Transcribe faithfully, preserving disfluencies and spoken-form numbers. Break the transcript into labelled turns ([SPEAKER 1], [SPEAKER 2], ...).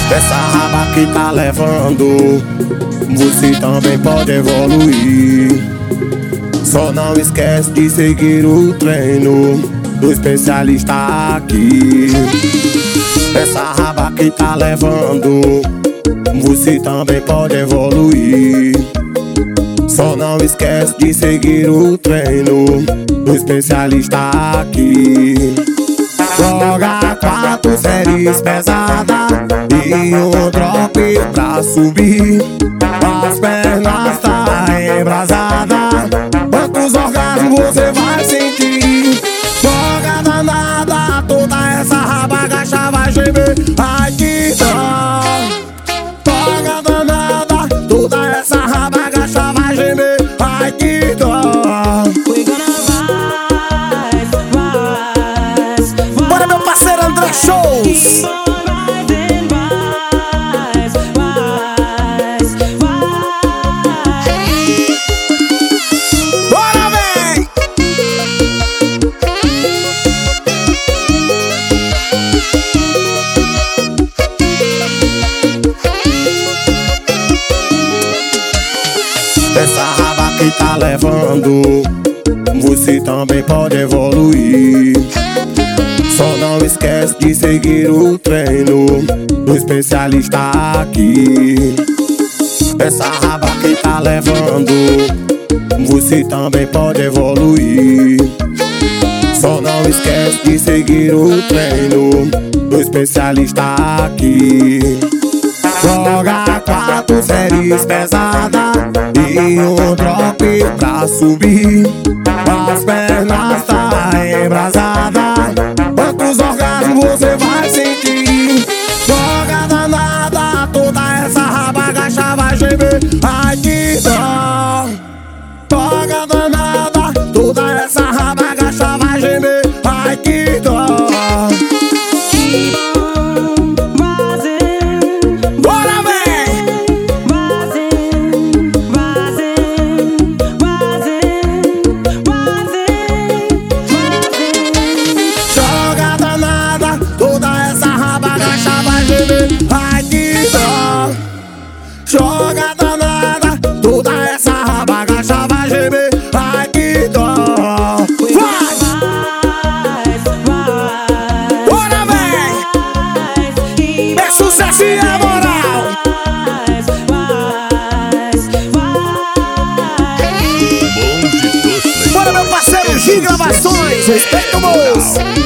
[SPEAKER 1] Essa raba que tá levando, você também pode evoluir. Só não esquece de seguir o treino do especialista aqui. Essa raba que tá levando, você também pode evoluir. Só não esquece de seguir o treino do especialista aqui. Joga quatro séries pesadas e um drop pra subir. As pernas tá embrasada, quantos orgasmos você vai sentir? Joga danada, toda essa raba agacha vai gemer. Ai que dó. Joga danada, toda essa raba agacha vai gemer. Ai que dó.
[SPEAKER 2] We gonna rise, rise, rise.
[SPEAKER 1] Bora meu parceiro André Shows. Essa raba que tá levando, você também pode evoluir. Só não esquece de seguir o treino do especialista aqui. Essa raba que tá levando, você também pode evoluir. Só não esquece de seguir o treino do especialista aqui. Joga quatro séries pesadas e um drop pra subir. As pernas tá embrasada, quantos orgasmos você vai sentir? Joga danada, toda essa raba agacha vai gemer. Ai que dó. Joga danada, toda essa raba agacha vai gemer. Ai que dó. Ai que dó. Joga danada, toda essa raba agacha vai gemer. Ai que dó. Vai! Bora vem! É sucesso e é moral. Bora meu parceiro G Gravações. Respeita o moço.